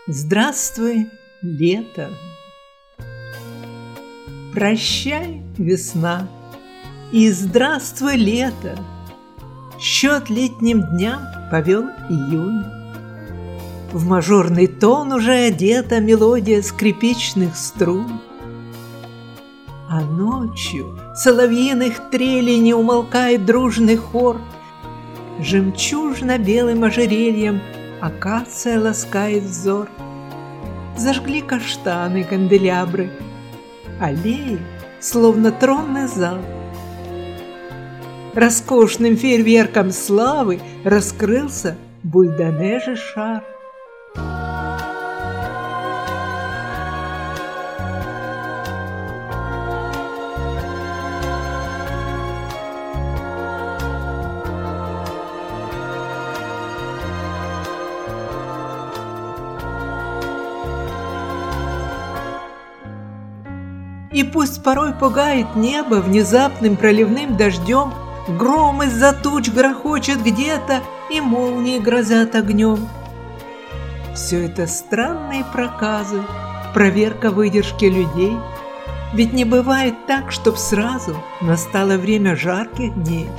Здравствуй, лето! Прощай, весна, и здравствуй, лето! Счет летним дням повел июнь. В мажорный тон уже одета мелодия скрипичных струн. А ночью соловьиных трелей не умолкает дружный хор. Жемчужно-белым ожерельем акация ласкает взор. Зажгли каштаны канделябры, аллеи, словно тронный зал. Роскошным фейерверком славы раскрылся Бульденежи шар. И пусть порой пугает небо внезапным проливным дождем, гром из-за туч грохочет где-то, и молнии грозят огнем. Все это странные проказы, проверка выдержки людей. Ведь не бывает так, чтоб сразу настало время жарких дней.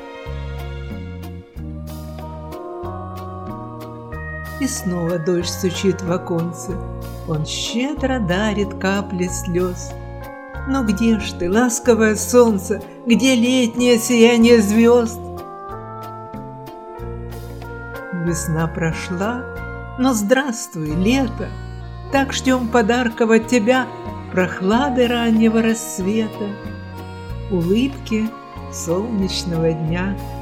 И снова дождь стучит в оконце, он щедро дарит капли слез. Но где ж ты, ласковое солнце, где летнее сияние звезд? Весна прошла, но здравствуй, лето! Так ждем подарков от тебя, прохлады раннего рассвета, улыбки солнечного дня.